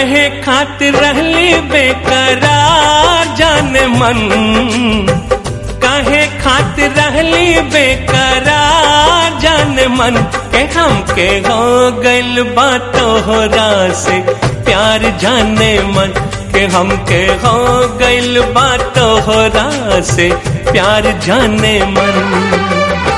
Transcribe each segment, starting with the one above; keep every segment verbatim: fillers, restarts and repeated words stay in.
काहे खातिर रहली बेकरार जाने मन, काहे खातिर रहली बेकरार जाने मन, के हमके हो गइल बा तोहरा से प्यार जाने मन, के हमके हो गइल बा तोहरा से प्यार जाने मन।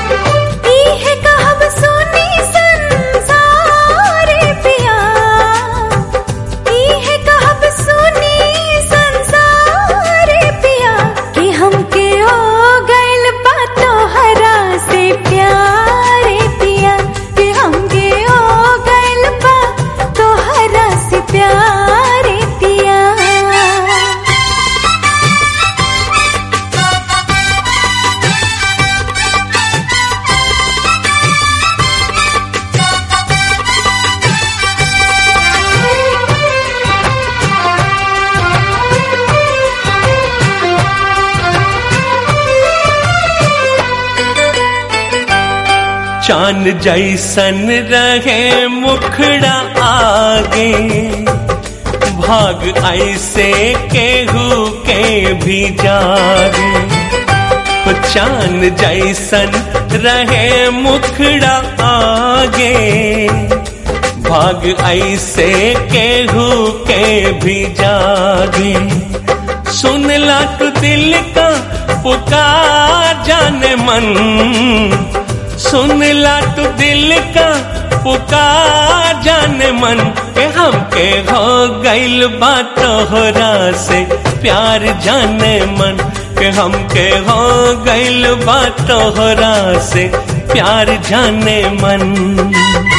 चांद जैसन रहे मुखड़ा आगे, भाग ऐसे केहू के भी जागे। चांद जैसन रहे मुखड़ा आगे, भाग ऐसे केहू के भी जागे। सुन ला तू दिल का पुकार जाने मन, सुन ला तू दिल का पुकार जाने मन, के हमके हो गइल बा तोहरा से प्यार जाने मन, के हमके हो गइल बा तोहरा से प्यार जाने मन।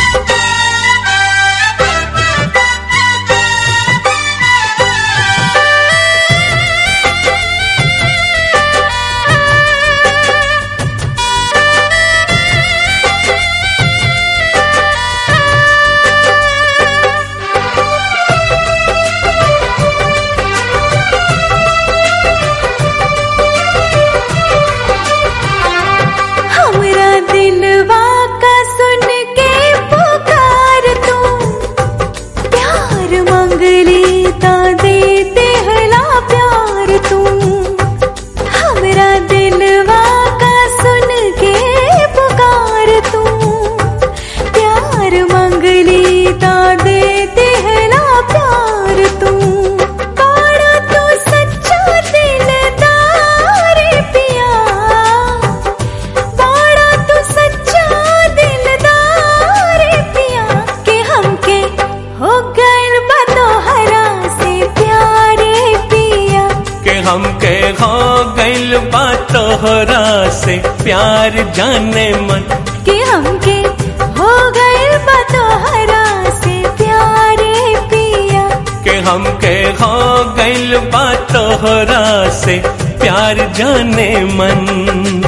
हमके हो गइल बा तोहरा से प्यार जाने मन, कि हमके हो गइल बा तोहरा से प्यारे पिया, के हमके हो गइल बा तोहरा से प्यार जाने मन।